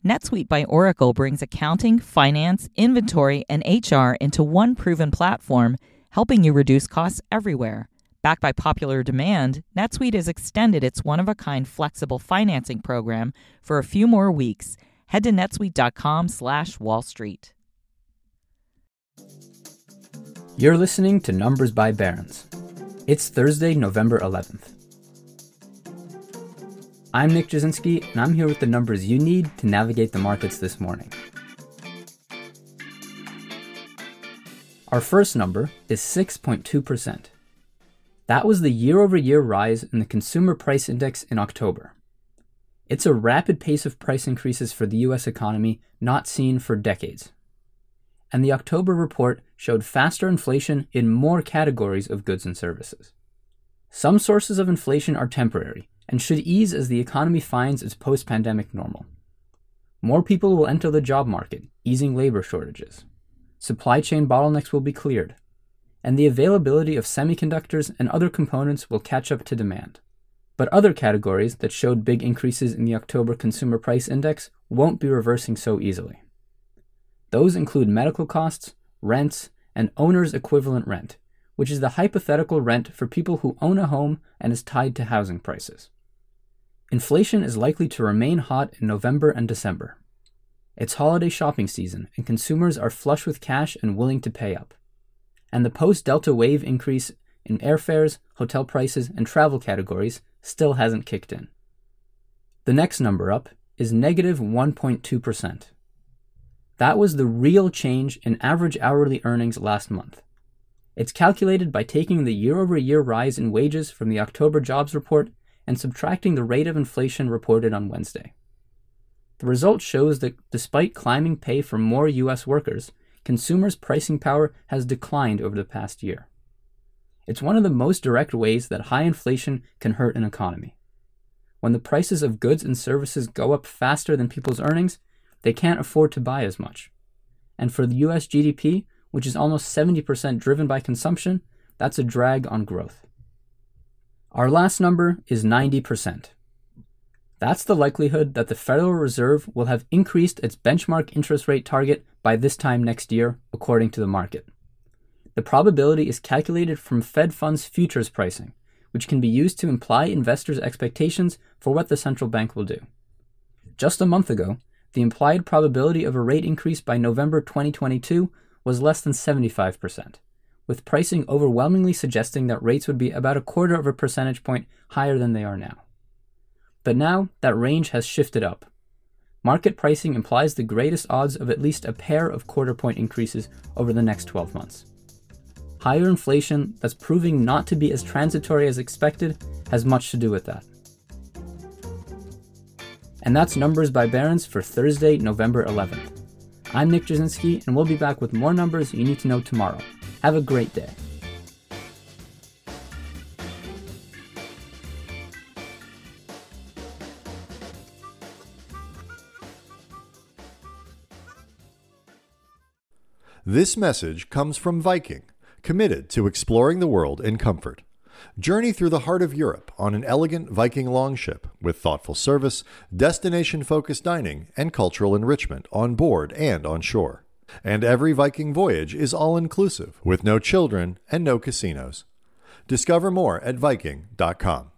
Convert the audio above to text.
NetSuite by Oracle brings accounting, finance, inventory, and HR into one proven platform, helping you reduce costs everywhere. Backed by popular demand, NetSuite has extended its one-of-a-kind flexible financing program for a few more weeks. Head to netsuite.com/Wall Street. You're listening to Numbers by Barron's. It's Thursday, November 11th. I'm Nick Jasinski, and I'm here with the numbers you need to navigate the markets this morning. Our first number is 6.2%. That was the year-over-year rise in the Consumer Price Index in October. It's a rapid pace of price increases for the U.S. economy not seen for decades. And the October report showed faster inflation in more categories of goods and services. Some sources of inflation are temporary and should ease as the economy finds its post-pandemic normal. More people will enter the job market, easing labor shortages. Supply chain bottlenecks will be cleared, and the availability of semiconductors and other components will catch up to demand. But other categories that showed big increases in the October Consumer Price Index won't be reversing so easily. Those include medical costs, rents, and owner's equivalent rent, which is the hypothetical rent for people who own a home and is tied to housing prices. Inflation is likely to remain hot in November and December. It's holiday shopping season, and consumers are flush with cash and willing to pay up. And the post-Delta wave increase in airfares, hotel prices, and travel categories still hasn't kicked in. The next number up is negative 1.2%. That was the real change in average hourly earnings last month. It's calculated by taking the year-over-year rise in wages from the October jobs report and subtracting the rate of inflation reported on Wednesday. The result shows that despite climbing pay for more U.S. workers, consumers' pricing power has declined over the past year. It's one of the most direct ways that high inflation can hurt an economy. When the prices of goods and services go up faster than people's earnings, they can't afford to buy as much. And for the U.S. GDP, which is almost 70% driven by consumption, that's a drag on growth. Our last number is 90%. That's the likelihood that the Federal Reserve will have increased its benchmark interest rate target by this time next year, according to the market. The probability is calculated from Fed funds futures pricing, which can be used to imply investors' expectations for what the central bank will do. Just a month ago, the implied probability of a rate increase by November 2022 was less than 75%, with pricing overwhelmingly suggesting that rates would be about 1/4 of a percentage point higher than they are now. But now, that range has shifted up. Market pricing implies the greatest odds of at least a pair of 1/4 point increases over the next 12 months. Higher inflation that's proving not to be as transitory as expected has much to do with that. And that's Numbers by Barron's for Thursday, November 11th. I'm Nick Jasinski, and we'll be back with more numbers you need to know tomorrow. Have a great day. This message comes from Viking, committed to exploring the world in comfort. Journey through the heart of Europe on an elegant Viking longship with thoughtful service, destination-focused dining, and cultural enrichment on board and on shore. And every Viking voyage is all-inclusive, with no children and no casinos. Discover more at Viking.com.